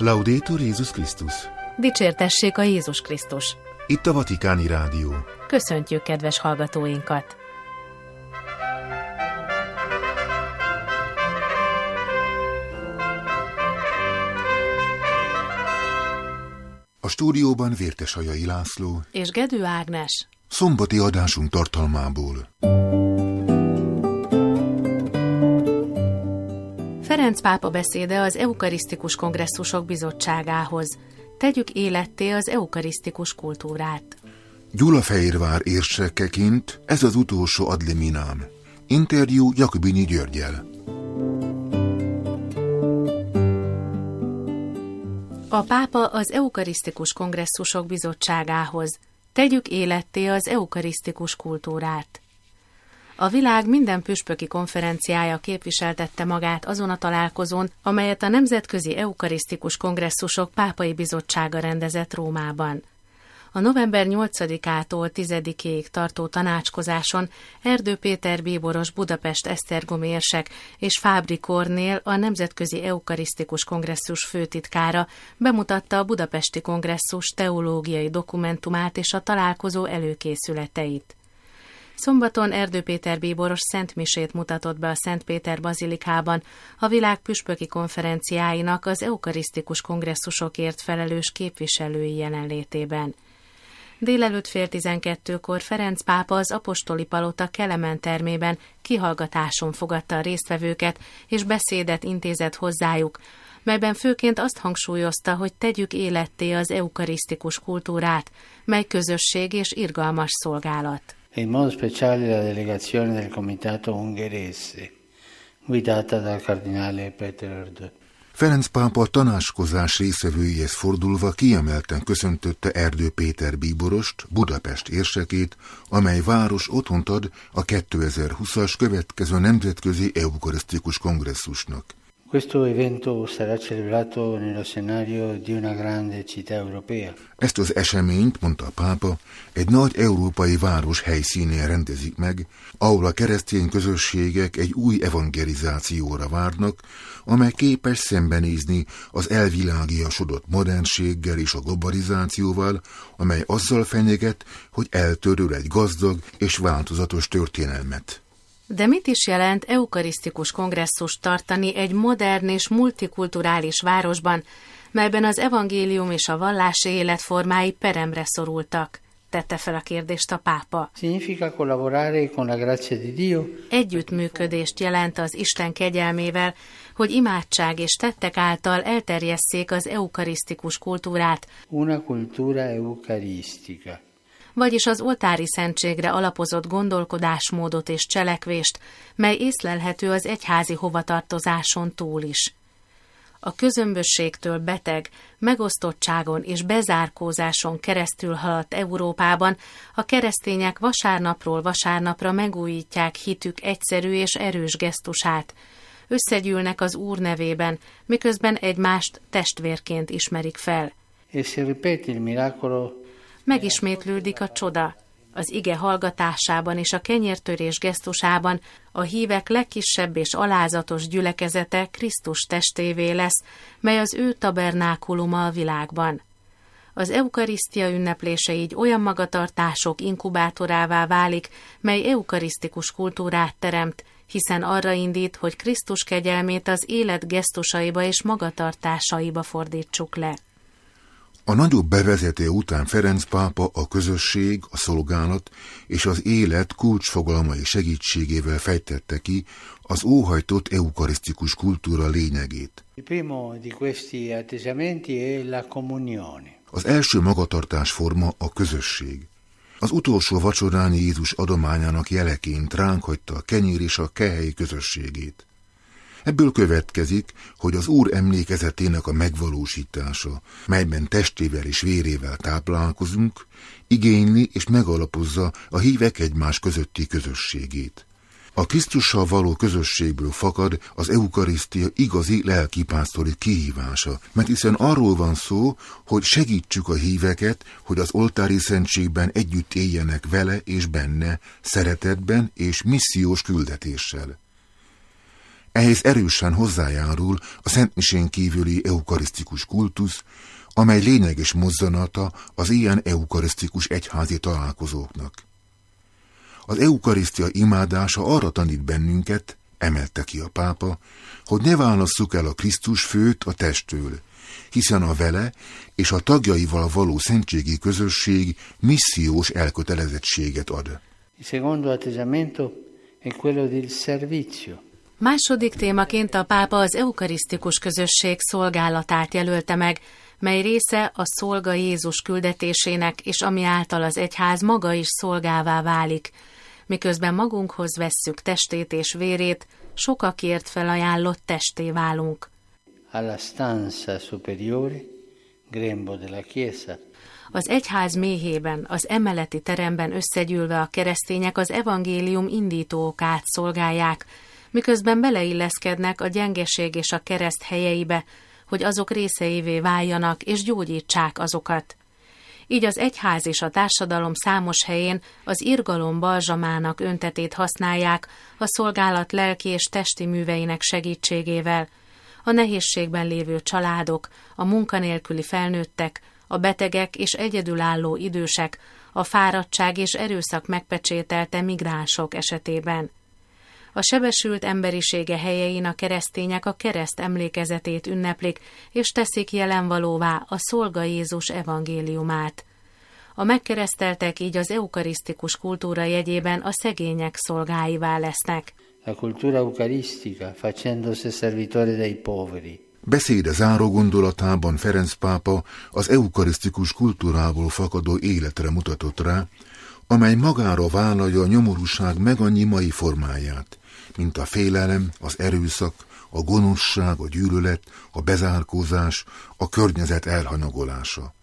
Laudetur Jézus Krisztus! Dicsértessék a Jézus Krisztus! Itt a Vatikáni Rádió. Köszöntjük kedves hallgatóinkat! A stúdióban Vértesajai László és Gedő Ágnes. Szombati adásunk tartalmából. Ferenc pápa beszéde az Eukarisztikus Kongresszusok Bizottságához. Tegyük életté az eukarisztikus kultúrát. Gyulafehérvár érsekeként ez az utolsó ad liminám. Interjú Jakubini Györggyel. A pápa az Eukarisztikus Kongresszusok Bizottságához. Tegyük életté az eukarisztikus kultúrát. A világ minden püspöki konferenciája képviseltette magát azon a találkozón, amelyet a Nemzetközi Eukarisztikus Kongresszusok Pápai Bizottsága rendezett Rómában. A november 8-ától 10-ig tartó tanácskozáson Erdő Péter bíboros Budapest esztergomi érsek és Fábry Kornél, a Nemzetközi Eukarisztikus Kongresszus főtitkára bemutatta a Budapesti Kongresszus teológiai dokumentumát és a találkozó előkészületeit. Szombaton Erdő Péter bíboros szentmisét mutatott be a Szent Péter bazilikában a világ püspöki konferenciáinak az eukarisztikus kongresszusokért felelős képviselői jelenlétében. Délelőtt 11:30 Ferenc pápa az apostoli palota Kelemen termében kihallgatáson fogadta a résztvevőket és beszédet intézett hozzájuk, melyben főként azt hangsúlyozta, hogy tegyük életté az eukarisztikus kultúrát, mely közösség és irgalmas szolgálat. In modo speciale la delegazione del Comitato Ungherese, guidata dal cardinale Peter Erdő. Ferenc pápa tanácskozás részvevőihez fordulva kiemelten köszöntötte Erdő Péter bíborost, Budapest érsekét, amely város otthont ad a 2020-as következő Nemzetközi Eukarisztikus Kongresszusnak. Questo evento sarà celebrato nello scenario di una grande città europea. Ezt az eseményt, mondta a pápa, egy nagy európai város helyszínén rendezik meg, ahol a keresztény közösségek egy új evangelizációra várnak, amely képes szembenézni az elvilágiasodott modernséggel és a globalizációval, amely azzal fenyeget, hogy eltöröl egy gazdag és változatos történelmet. De mit is jelent eukarisztikus kongresszust tartani egy modern és multikulturális városban, melyben az evangélium és a vallási életformái peremre szorultak? Tette fel a kérdést a pápa. Significa collaborare con la grazia di Dio. Együttműködést jelent az Isten kegyelmével, hogy imádság és tettek által elterjesszék az eukarisztikus kultúrát. Una cultura eucaristica. Vagyis az oltári szentségre alapozott gondolkodásmódot és cselekvést, mely észlelhető az egyházi hovatartozáson túl is. A közömbösségtől beteg, megosztottságon és bezárkózáson keresztül haladt Európában a keresztények vasárnapról vasárnapra megújítják hitük egyszerű és erős gesztusát. Összegyűlnek az Úr nevében, miközben egymást testvérként ismerik fel. E si ripete il miracolo. Megismétlődik a csoda. Az ige hallgatásában és a kenyértörés gesztusában a hívek legkisebb és alázatos gyülekezete Krisztus testévé lesz, mely az ő tabernákuluma a világban. Az eukarisztia ünneplése így olyan magatartások inkubátorává válik, mely eukarisztikus kultúrát teremt, hiszen arra indít, hogy Krisztus kegyelmét az élet gesztusaiba és magatartásaiba fordítsuk le. A nagyobb bevezető után Ferenc pápa a közösség, a szolgálat és az élet kulcsfogalmai segítségével fejtette ki az óhajtott eukarisztikus kultúra lényegét. Az első magatartásforma a közösség. Az utolsó vacsorán Jézus adományának jeleként ránk hagyta a kenyér és a kehely közösségét. Ebből következik, hogy az Úr emlékezetének a megvalósítása, melyben testével és vérével táplálkozunk, igényli és megalapozza a hívek egymás közötti közösségét. A Krisztussal való közösségből fakad az eukarisztia igazi lelkipásztori kihívása, mert hiszen arról van szó, hogy segítsük a híveket, hogy az oltári szentségben együtt éljenek vele és benne, szeretetben és missziós küldetéssel. Ehhez erősen hozzájárul a szentmisén kívüli eukarisztikus kultusz, amely lényeges mozzanata az ilyen eukarisztikus egyházi találkozóknak. Az eukarisztia imádása arra tanít bennünket, emelte ki a pápa, hogy ne válasszuk el a Krisztus főt a testtől, hiszen a vele és a tagjaival való szentségi közösség missziós elkötelezettséget ad. Második témaként a pápa az eukarisztikus közösség szolgálatát jelölte meg, mely része a szolga Jézus küldetésének, és ami által az egyház maga is szolgává válik, miközben magunkhoz vesszük testét és vérét, sokakért felajánlott testé válunk. Alla stanza superiore, grembo della Chiesa. Az egyház méhében, az emeleti teremben összegyűlve a keresztények az evangélium indító okát szolgálják, miközben beleilleszkednek a gyengeség és a kereszt helyeibe, hogy azok részeivé váljanak és gyógyítsák azokat. Így az egyház és a társadalom számos helyén az irgalom balzsamának öntetét használják a szolgálat lelki és testi műveinek segítségével. A nehézségben lévő családok, a munkanélküli felnőttek, a betegek és egyedülálló idősek, a fáradtság és erőszak megpecsételte migránsok esetében. A sebesült emberisége helyein a keresztények a kereszt emlékezetét ünneplik, és teszik jelenvalóvá a szolga Jézus evangéliumát. A megkereszteltek így az eukarisztikus kultúra jegyében a szegények szolgáivá lesznek. La cultura eucaristica, facendosi servitore dei poveri. Beszéde záró gondolatában Ferenc pápa az eukarisztikus kultúrából fakadó életre mutatott rá, amely magára vállalja a nyomorúság megannyi mai formáját, mint a félelem, az erőszak, a gonoszság, a gyűlölet, a bezárkózás, a környezet elhanyagolása.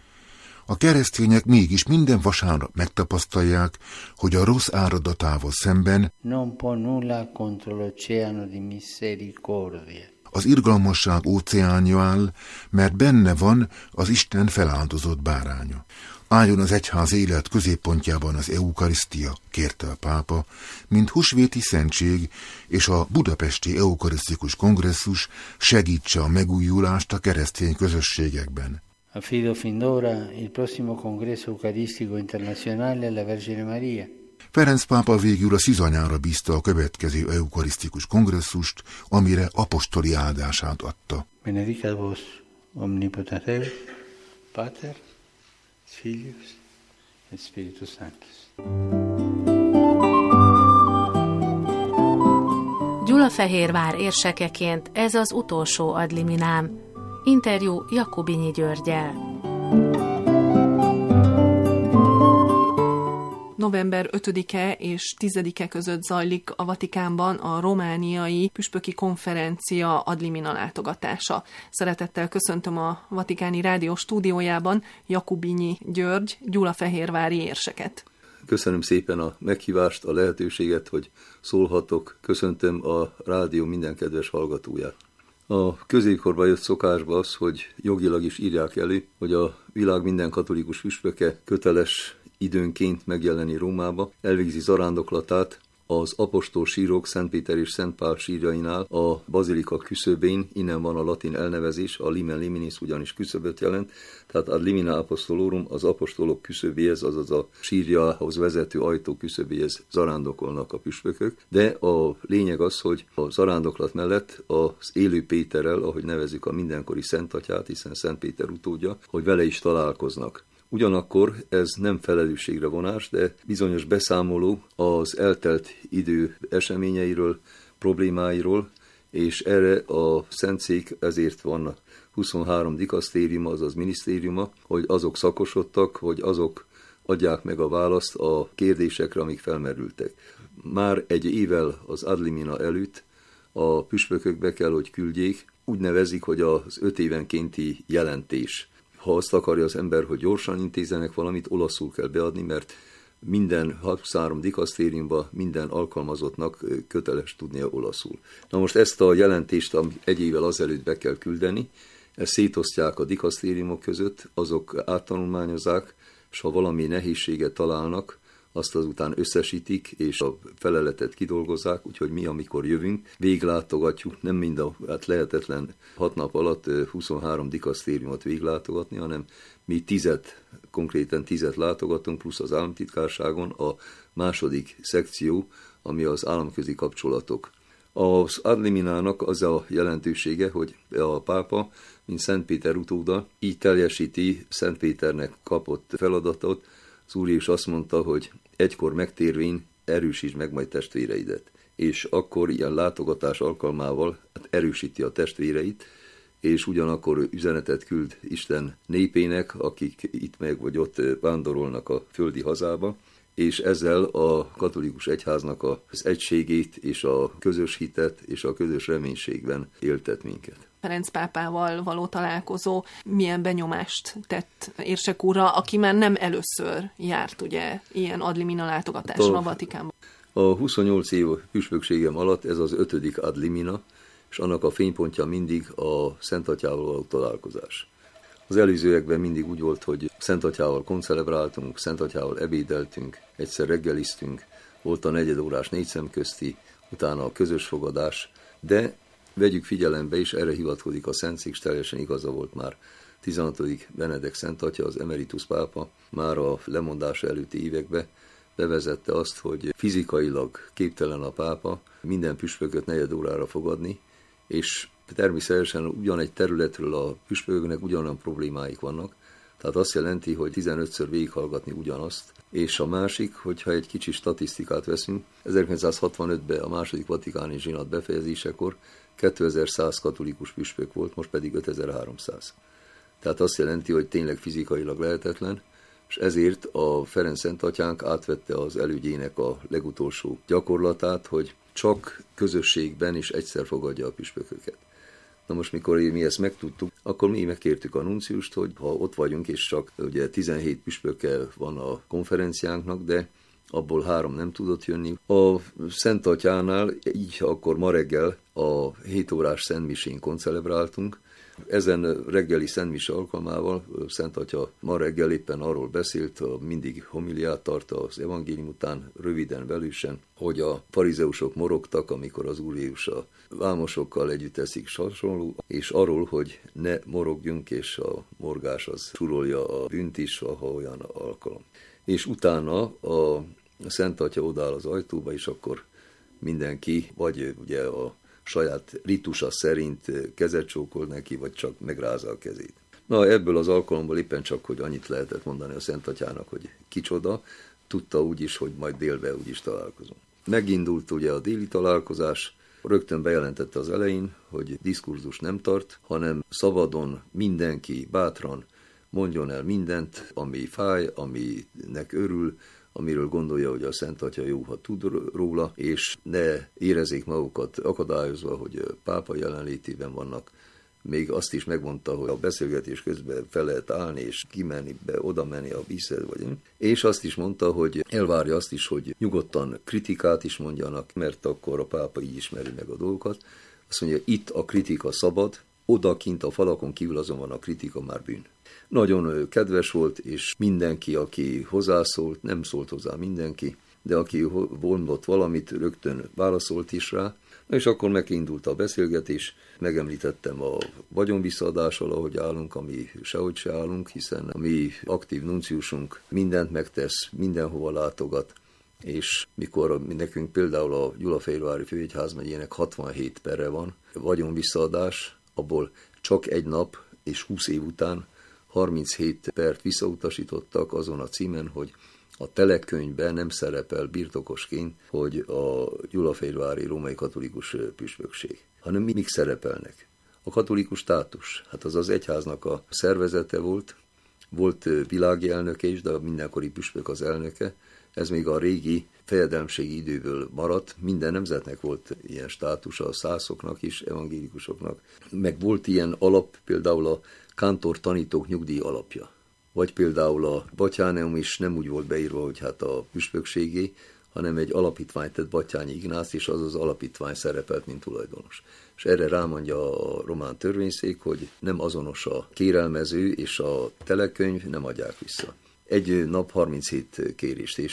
A keresztények mégis minden vasárnap megtapasztalják, hogy a rossz áradatával szemben non può nulla contro l'oceano di misericordia. Az irgalmasság óceánja áll, mert benne van az Isten feláldozott báránya. Álljon az egyház élet középpontjában az eukarisztia, kérte a pápa, mint húsvéti szentség, és a budapesti eukarisztikus kongresszus segítse a megújulást a keresztény közösségekben. Affido fin d'ora il prossimo congresso eucaristico internazionale alla Vergine Maria. Ferenc pápa végül a szizanyára bízta a következő eukarisztikus kongresszust, amire apostoli áldását adta. Benedicat vos omnipotens Deus, Pater, Filius et Spiritus Sanctus. Gyulafehérvár érsekeként ez az utolsó ad liminám. Interjú Jakubinyi Györggyel. November 5-e és 10-e között zajlik a Vatikánban a romániai püspöki konferencia ad limina látogatása. Szeretettel köszöntöm a Vatikáni Rádió stúdiójában Jakubinyi György, gyulafehérvári érseket. Köszönöm szépen a meghívást, a lehetőséget, hogy szólhatok. Köszöntöm a rádió minden kedves hallgatóját. A középkorban jött szokásba az, hogy jogilag is írják elő, hogy a világ minden katolikus püspöke köteles időnként megjelenni Rómába, elvégzi zarándoklatát az apostol sírok Szent Péter és Szent Pál sírjainál a bazilika küszöbén, innen van a latin elnevezés, a limen liminis ugyanis küszöböt jelent, tehát ad limina apostolorum az apostolok küszöbéhez, azaz a sírjához vezető ajtó küszöbéhez zarándokolnak a püspökök, de a lényeg az, hogy a zarándoklat mellett az élő Péterrel, ahogy nevezzük a mindenkori Szentatyát, hiszen Szent Péter utódja, hogy vele is találkoznak. Ugyanakkor ez nem felelősségre vonás, de bizonyos beszámoló az eltelt idő eseményeiről, problémáiról, és erre a Szentszék ezért van 23 dikasztériuma, azaz minisztériuma, hogy azok szakosodtak, hogy azok adják meg a választ a kérdésekre, amik felmerültek. Már egy évvel az ad limina előtt a püspökök be kell, hogy küldjék, úgy nevezik, hogy az 5 évenkénti jelentés. Ha azt akarja az ember, hogy gyorsan intézzenek valamit, olaszul kell beadni, mert minden 23 dikasztériumban minden alkalmazottnak köteles tudnia olaszul. Na most ezt a jelentést, amit egy évvel azelőtt be kell küldeni, ezt szétosztják a dikasztériumok között, azok áttanulmányozzák, és ha valami nehézséget találnak, azt azután összesítik, és a feleletet kidolgozzák, úgyhogy mi, amikor jövünk, végiglátogatjuk, nem mind hát lehetetlen 6 nap alatt 23 dikasztériumot végiglátogatni, hanem mi konkrétan 10 látogatunk, plusz az államtitkárságon a második szekció, ami az államközi kapcsolatok. Az ad liminának az a jelentősége, hogy a pápa, mint Szent Péter utóda, így teljesíti Szent Péternek kapott feladatot. Az Úr is azt mondta, hogy egykor megtérvén erősítsd meg majd testvéreidet. És akkor ilyen látogatás alkalmával erősíti a testvéreit, és ugyanakkor üzenetet küld Isten népének, akik itt meg vagy ott vándorolnak a földi hazába, és ezzel a katolikus egyháznak az egységét és a közös hitet és a közös reménységben éltet minket. Ferenc pápával való találkozó milyen benyomást tett Érsek úrra, aki már nem először járt ugye ilyen ad limina látogatásra a Vatikánban? A 28 év püspökségem alatt ez az 5. ad limina, és annak a fénypontja mindig a Szent Atyával való találkozás. Az előzőekben mindig úgy volt, hogy Szent Atyával koncelebráltunk, Szent Atyával ebédeltünk, egyszer reggeliztünk, volt a 4 órás 4 szemközti, utána a közös fogadás, de vegyük figyelembe, és erre hivatkozik a Szentszék, teljesen igaza volt már 16. Benedek Szent Atya, az emeritus pápa, már a lemondása előtti években bevezette azt, hogy fizikailag képtelen a pápa minden püspököt 4 órára fogadni, és természetesen ugyanegy területről a püspöknek ugyanolyan problémáik vannak, tehát azt jelenti, hogy 15-ször végighallgatni ugyanazt, és a másik, hogyha egy kicsi statisztikát veszünk, 1965-ben a második vatikáni zsinat befejezésekor 2100 katolikus püspök volt, most pedig 5300. Tehát azt jelenti, hogy tényleg fizikailag lehetetlen, és ezért a Ferenc Szent Atyánk átvette az elődjének a legutolsó gyakorlatát, hogy csak közösségben is egyszer fogadja a püspököket. Na most, mikor mi ezt megtudtuk, akkor mi megkértük a nunciust, hogy ha ott vagyunk, és csak ugye 17 püspökkel van a konferenciánknak, de abból 3 nem tudott jönni. A Szent Atyánál így akkor ma reggel a 7 órás szentmisén koncelebráltunk. Ezen reggeli szentmise alkalmával Szent Atya ma reggel éppen arról beszélt, mindig homiliát tart az evangélium után, röviden, velősen, hogy a farizeusok morogtak, amikor az Úr Jézus a vámosokkal együtt eszik, hasonló, és arról, hogy ne morogjunk, és a morgás az surolja a bűnt is, ha olyan alkalom. És utána a Szent Atya odáll az ajtóba, és akkor mindenki, vagy ugye a saját ritusa szerint kezet csókol neki, vagy csak megrázza a kezét. Na, ebből az alkalomból éppen csak, hogy annyit lehetett mondani a Szent Atyának, hogy kicsoda, tudta úgyis, hogy majd délben úgyis találkozunk. Megindult ugye a déli találkozás, rögtön bejelentette az elején, hogy diskurzus nem tart, hanem szabadon mindenki bátran mondjon el mindent, ami fáj, aminek örül, amiről gondolja, hogy a Szent Atya jó, ha tud róla, és ne érezzék magukat akadályozva, hogy pápa jelenlétében vannak. Még azt is megmondta, hogy a beszélgetés közben fel lehet állni, és kimenni be, oda menni a vízhez, vagy én. És azt is mondta, hogy elvárja azt is, hogy nyugodtan kritikát is mondjanak, mert akkor a pápa így ismeri meg a dolgokat. Azt mondja, itt a kritika szabad, odakint a falakon kívül azonban a kritika már bűn. Nagyon kedves volt, és mindenki, aki hozzászólt, nem szólt hozzá mindenki, de aki mondott valamit, rögtön válaszolt is rá. És akkor megindult a beszélgetés, megemlítettem a vagyonvisszaadásról, ahogy állunk, ami sehogy se állunk, hiszen a mi aktív nunciusunk mindent megtesz, mindenhova látogat, és mikor nekünk például a Gyulafehérvári Főegyházmegyének 67 perre van, vagyonvisszaadás, abból csak egy nap és 20 év után 37 pert visszautasítottak azon a címen, hogy a telekönyvben nem szerepel birtokosként, hogy a Gyulafehérvári római katolikus püspökség, hanem mik szerepelnek. A katolikus státus, hát az egyháznak a szervezete volt világi elnöke is, de a mindenkori püspök az elnöke. Ez még a régi fejedelmségi időből maradt, minden nemzetnek volt ilyen státusa, a szászoknak is, evangélikusoknak. Meg volt ilyen alap, például a kántor tanítók nyugdíj alapja. Vagy például a Batthyáneum is nem úgy volt beírva, hogy hát a püspökségé, hanem egy alapítványt tett Batthyányi Ignác, és az alapítvány szerepelt, mint tulajdonos. És erre rámondja a román törvényszék, hogy nem azonos a kérelmező és a telekönyv, nem adják vissza. Egy nap 37 kérést, és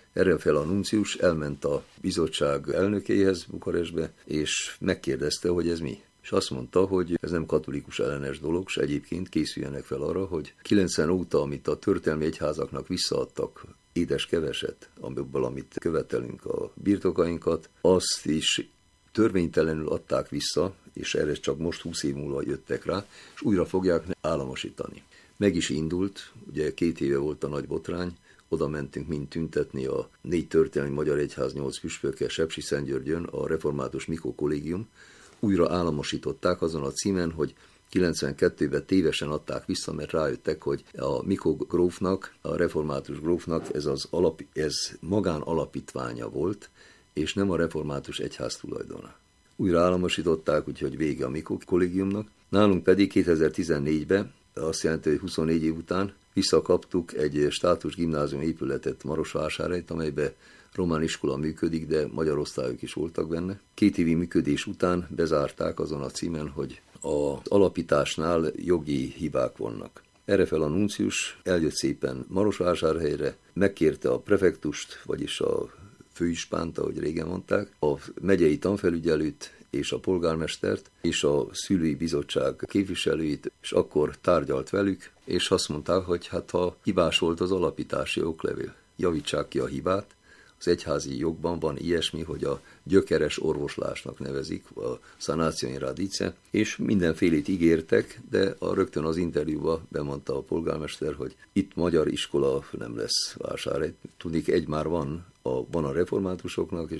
Erre fel a nuncius elment a bizottság elnökéhez Bukarestbe, és megkérdezte, hogy ez mi. És azt mondta, hogy ez nem katolikus ellenes dolog, és egyébként készüljenek fel arra, hogy 90 óta, amit a történelmi egyházaknak visszaadtak, édes keveset, amiből amit követelünk a birtokainkat, azt is törvénytelenül adták vissza, és erre csak most 20 év múlva jöttek rá, és újra fogják államosítani. Meg is indult, ugye 2 éve volt a nagy botrány, oda mentünk mind tüntetni a 4 történelmi magyar egyház 8 püspöke Sepsiszentgyörgyön, a református Mikó kollégium, újra államosították azon a címen, hogy 92-ben tévesen adták vissza, mert rájöttek, hogy a Mikó grófnak, a református grófnak ez magán alapítványa volt, és nem a református egyház tulajdona. Újra államosították, úgyhogy vége a Mikó kollégiumnak. Nálunk pedig 2014-ben, azt jelenti, hogy 24 év után visszakaptuk egy státus gimnázium épületet Marosvásárhelyt, amelyben román iskola működik, de magyar osztályok is voltak benne. 2 évi működés után bezárták azon a címen, hogy az alapításnál jogi hibák vannak. Erre fel a nuncius eljött szépen Marosvásárhelyre, megkérte a prefektust, vagyis a főispánt, ahogy régen mondták, a megyei tanfelügyelőt és a polgármestert, és a szülői bizottság képviselőit, és akkor tárgyalt velük, és azt mondták, hogy hát ha hibás volt az alapítási oklevél, javítsák ki a hibát. Az egyházi jogban van ilyesmi, hogy a gyökeres orvoslásnak nevezik, a sanatio in radice, és mindenfélét ígértek, de rögtön az interjúban bemondta a polgármester, hogy itt magyar iskola nem lesz Vásárhely. Tudnik, egy már van a reformátusoknak,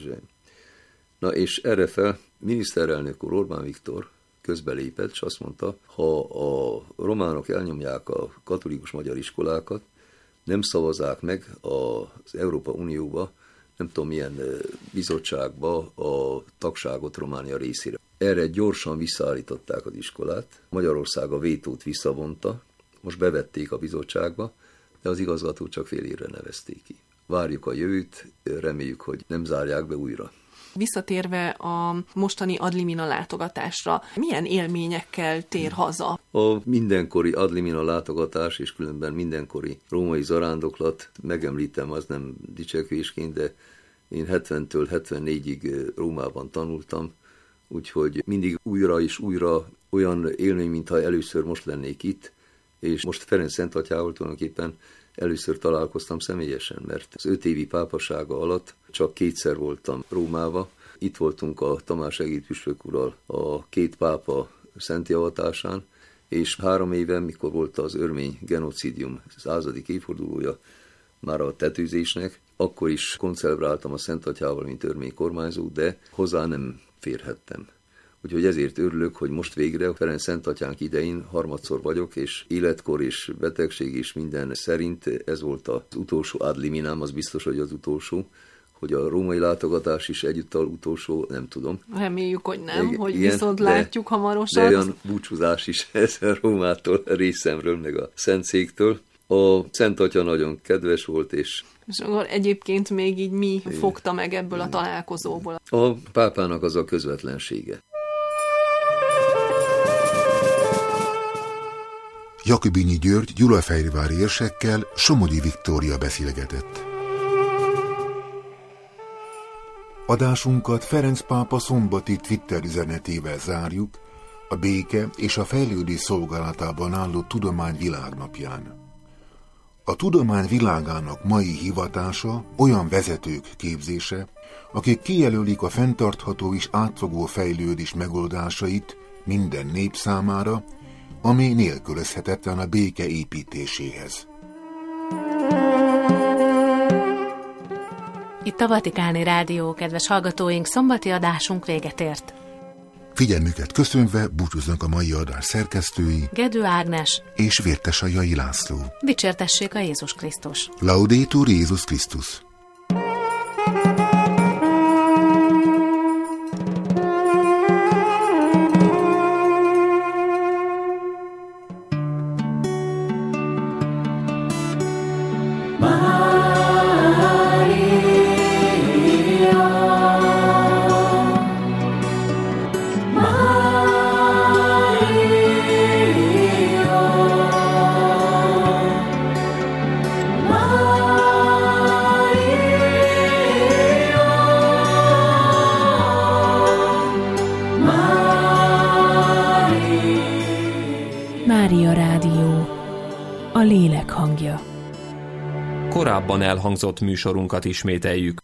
és erre fel miniszterelnök úr Orbán Viktor közbelépett, és azt mondta, ha a románok elnyomják a katolikus magyar iskolákat, nem szavazzák meg az Európa Unióba, nem tudom milyen bizottságba a tagságot Románia részére. Erre gyorsan visszaállították az iskolát, Magyarország a vétót visszavonta, most bevették a bizottságba, de az igazgatót csak fél évre nevezték ki. Várjuk a jövőt, reméljük, hogy nem zárják be újra. Visszatérve a mostani Adlimina látogatásra, milyen élményekkel tér haza? A mindenkori Adlimina látogatás, és különben mindenkori római zarándoklat, megemlítem, az nem dicsekvésként, de én 70-től 74-ig Rómában tanultam, úgyhogy mindig újra és újra olyan élmény, mintha először most lennék itt, és most Ferenc Szentatyával tulajdonképpen először találkoztam személyesen, mert az 5 évi pápasága alatt csak 2-szer voltam Rómába. Itt voltunk a Tamás Egid püspök úrral a 2 pápa szentjavatásán, és 3 éve, mikor volt az örmény genocidium 100. évfordulója már a tetőzésnek, akkor is koncelebráltam a Szentatyával, mint örmény kormányzó, de hozzá nem férhettem. Úgyhogy ezért örülök, hogy most végre Ferenc Szentatyánk idején harmadszor vagyok, és életkor és betegség és minden szerint ez volt az utolsó ad liminám, az biztos, hogy az utolsó, hogy a római látogatás is egyúttal utolsó, nem tudom. Reméljük, hogy nem, hogy igen, viszont látjuk hamarosan. De olyan búcsúzás is ez a Rómától, a részemről, meg a Szentszéktől. A Szent Atya nagyon kedves volt, és akkor egyébként még így mi fogta meg ebből a találkozóból? A pápának az a közvetlensége. Jakobinyi György gyulafehérvári érsekkel Somogyi Viktória beszélgetett. Adásunkat Ferenc pápa szombati Twitter üzenetével zárjuk, a béke és a fejlődés szolgálatában álló tudomány világnapján. A tudomány világának mai hivatása olyan vezetők képzése, akik kijelölik a fenntartható és átfogó fejlődés megoldásait minden nép számára, ami nélkülözhetetlen a béke építéséhez. Itt a Vatikáni Rádió, kedves hallgatóink, szombati adásunk véget ért. Figyelmüket köszönve búcsúznak a mai adás szerkesztői Gedő Ágnes és Vértesajai László. Dicsértessék a Jézus Krisztus! Laudetur Jézus Krisztus! Rádió, a lélek hangja. Korábban elhangzott műsorunkat ismételjük.